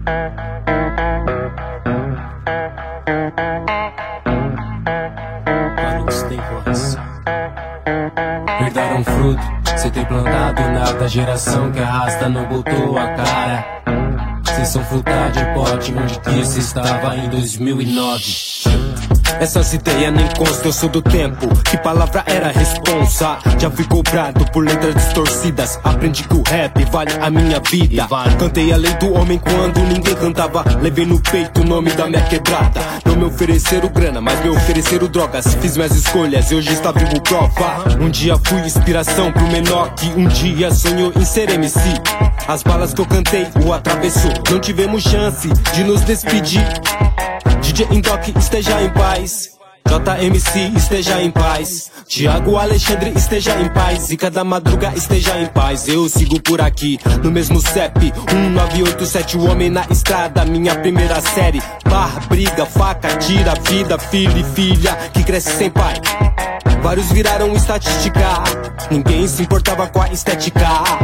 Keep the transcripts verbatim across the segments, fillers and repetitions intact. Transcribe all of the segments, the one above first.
Barulhos tem voz. Herdaram fruto, cê tem plantado nada. Geração que arrasta não botou a cara. Cês são fruta de pote, onde que cê estava em dois mil e nove? Essas ideias nem constam, eu sou do tempo que palavra era responsa. Já fui cobrado por letras distorcidas. Aprendi que o rap vale a minha vida. Cantei a lei do homem quando ninguém cantava. Levei no peito o nome da minha quebrada. Não me ofereceram grana, mas me ofereceram drogas. Fiz minhas escolhas e hoje está vivo prova. Um dia fui inspiração pro menor que um dia sonhou em ser M C. As balas que eu cantei o atravessou. Não tivemos chance de nos despedir. D J Indoc esteja em paz, J M C esteja em paz, Thiago Alexandre esteja em paz, e cada madruga esteja em paz. Eu sigo por aqui, no mesmo C E P um nove oito sete, o homem na estrada. Minha primeira série, barra, briga, faca, tira, vida, filho e filha que cresce sem pai. Vários viraram estatística, ninguém se importava com a estética.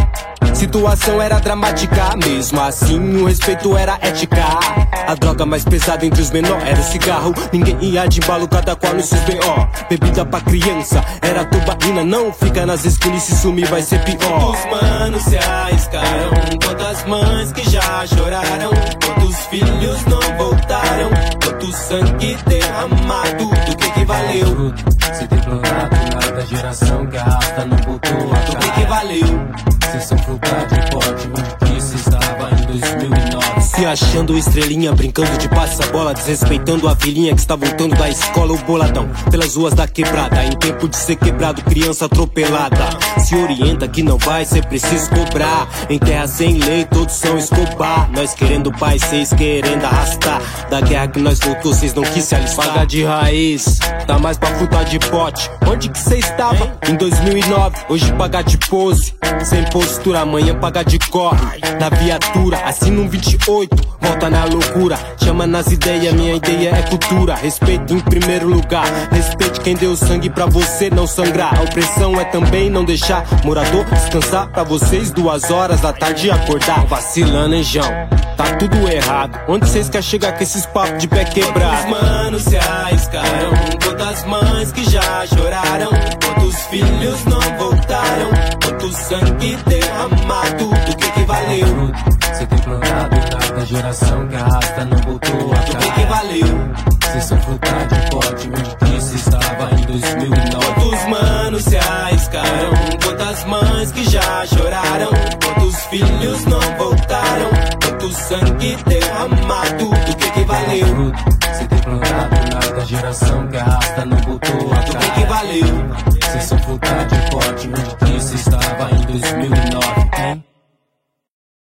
Situação era dramática, mesmo assim o respeito era ética. A droga mais pesada entre os menores era o cigarro. Ninguém ia de embalo, cada qual nos seus B O. Bebida pra criança era tubaína, não fica nas esquinas, se sumir vai ser pior. Quantos manos se arriscaram, quantas mães que já choraram, quantos filhos não voltaram, quanto sangue derramado, do que que valeu? Se tem plantado nada, geração que arrasta não botou a cara. Do que que valeu? Cês são fruta de pote, onde que cê estava em dois mil e nove? Se achando estrelinha, brincando de passa-bola, desrespeitando a filhinha que está voltando da escola. O boladão, pelas ruas da quebrada, em tempo de ser quebrado, criança atropelada. Se orienta que não vai ser preciso cobrar. Em terra sem lei, todos são Escobar. Nós querendo paz, cês querendo arrastar. Da guerra que nós lutou, cês não quis se alistar. Paga de raiz, tá mais pra fruta de pote. Onde que cê estava em dois mil e nove? Hoje paga de pose, sem postura, amanhã paga de corre. Na viatura, assina um vinte e oito, volta na loucura. Chama nas ideias, minha ideia é cultura. Respeito em primeiro lugar, respeite quem deu sangue pra você não sangrar. A opressão é também não deixar morador descansar. Pra vocês duas horas da tarde acordar. Vacilando, hein, João? Tá tudo errado. Onde cês querem chegar com esses papos de pé quebrado? Quantos manos se arriscaram, quantas mães que já choraram, quantos filhos não voltaram, quanto sangue derramado, do que que valeu? Cê tem plantado nada, geração que arrasta não botou a cara. Do que que valeu? Cês são fruta de pote, onde que cê estava em dois mil e nove? Quantos manos se arriscaram, quantas mães que já choraram, quantos filhos não voltaram, quanto sangue derramado, do que que valeu? Cê tem plantado nada, geração que arrasta não botou a cara. Do que que valeu?